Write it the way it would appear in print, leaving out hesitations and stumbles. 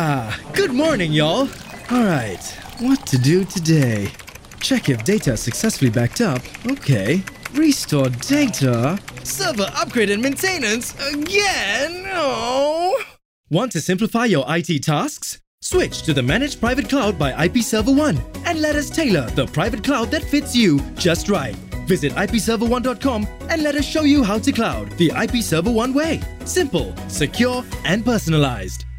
Good morning, y'all. Alright, what to do today? Check if data is successfully backed up. Okay. Restore data. Server upgrade and maintenance again? Oh. Want to simplify your IT tasks? Switch to the Managed Private Cloud by IP Server One and let us tailor the private cloud that fits you just right. Visit ipserver1.com and let us show you how to cloud the IP Server One way. Simple, secure, and personalized.